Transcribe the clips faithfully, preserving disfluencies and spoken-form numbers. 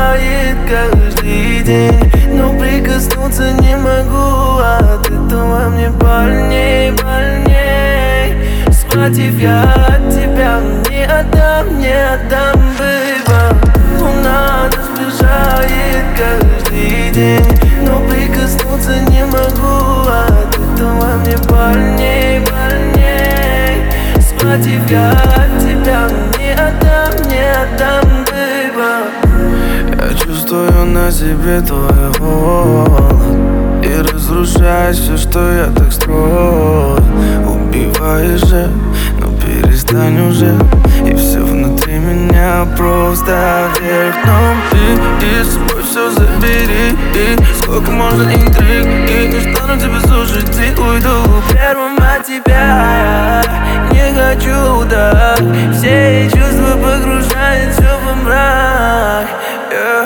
приближает каждый день, но прикоснуться не могу, от этого мне больней, больней. Схватив я от тебя, не отдам, не отдам, бэйба. Луна нас сближает каждый день, но прикоснуться не могу, от этого мне больней, больней. Схватив я от тебя, не отдам, не отдам, бэйба. Я чувствую на себе твой холод и разрушаешь все, что я так строил. Убиваешь же, но перестань уже, и все внутри меня просто вверх дном. Ты и с собой все забери, и сколько можно интриг, и не стану тебя слушать, и уйду первым от тебя. Не хочу, да, все чувства погружают все во мрак, yeah.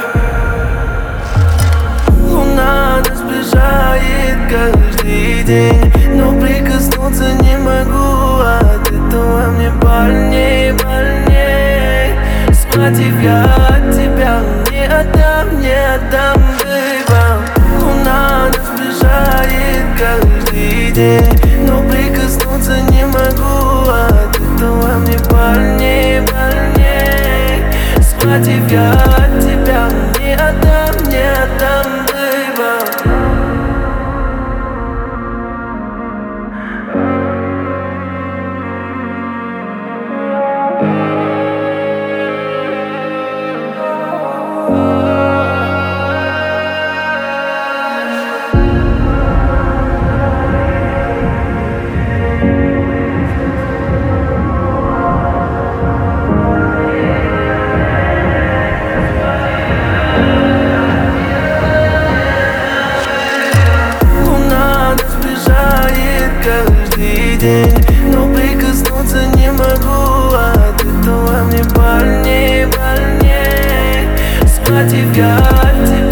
Луна нас сближает каждый день, но прикоснуться не могу, от этого мне больней, больней. Схватив я от тебя, не отдам, не отдам, бэйба. Луна нас сближает каждый день, но прикоснуться не могу, от этого мне больней, больней. Схватив я от тебя, не отдам, не отдам, бэйба. Каждый день, но прикоснуться не могу, от этого мне больней, больней. Схватив я от тебя.